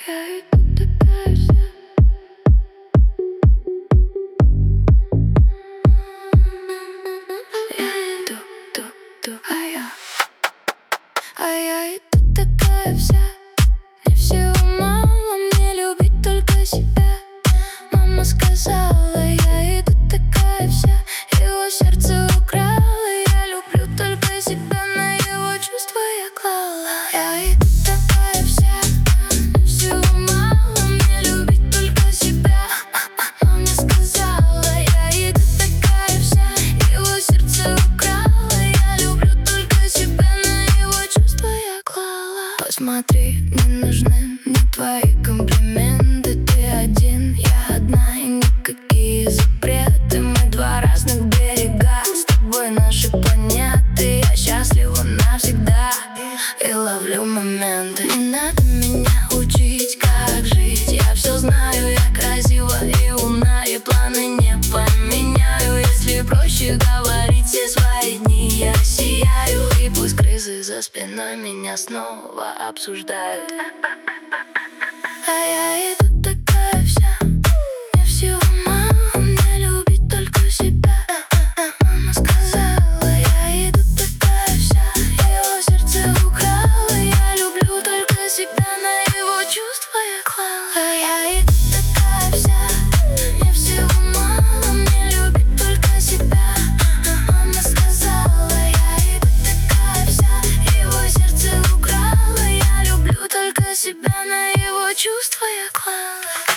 Я иду такая вся. Я иду, а я иду такая вся. Мне всего мало, мне любить только себя. Мама сказала, я иду такая вся. Его сердце украла, я люблю только себя. На его чувства я клала. Я иду такая вся. Мне всего мало, мне любить только себя. Мама сказала, я иду такая вся. Его сердце украла, я люблю только себя. На его чувства я клала. Посмотри, не нужны мне твои комплименты. Ты один, я одна, и никакие запреты. Мы два разных берега, с тобой наши планеты. Я счастлива навсегда и ловлю моменты. Не надо меня учить, как жить. Я все знаю, я красива и умна, и планы не поменяю. Если проще говорить все свои дни, я сияю. И пусть крысы за спиной меня снова обсуждают. А я иду такая вся. Мне всего мало, мне любить только себя. Мама сказала, я иду такая вся. Его сердце украла, я люблю только себя. На его чувства я клала. А я иду такая вся. Мне всего мало, мне любить только себя. Мама сказала, я иду такая вся. Его сердце украла, я люблю только себя. На его чувства я клала.